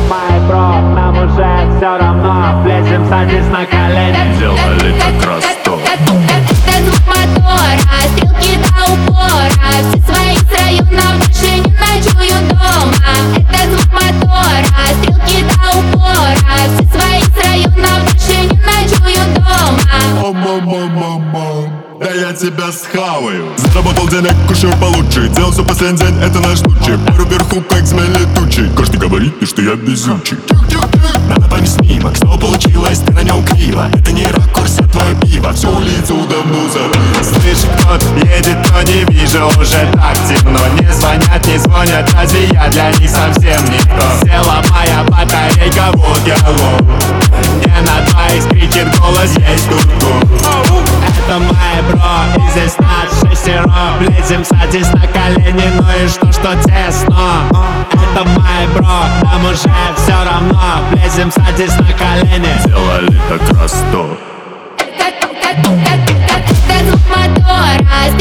мои бро, нам уже все равно. Влезем, садись на колени. Делали так раз сто. Это звук мотора, стрелки до упора. Все свои с района больше не ночую дома. Это звук мотора, стрелки до упора. Все свои с района больше не ночую дома. Мама, да я тебя схаваю. Заработал денег, кушаю получше. Делал все последний день, это наш случай. Пару вверху, как змей летучий. Каждый говорит мне, что я везучий. Надо память снимок, снова получилось, ты на нем криво. Это не ракурс, а твое пиво. Всю улицу давно забыл. Слышь, кто едет, но не вижу, уже так темно. Не звонят, не звонят, разве я для них совсем никто? Села моя батарейка, вот я лов. Мне на двоих скрипит голос, есть тут. Это мои бро, и здесь нас шестеро. Влезем, садись на колени, ну и что тесно. Это мои бро, нам уже все равно. Влезем, садись на колени. Делали так раз сто. Это звук мотора.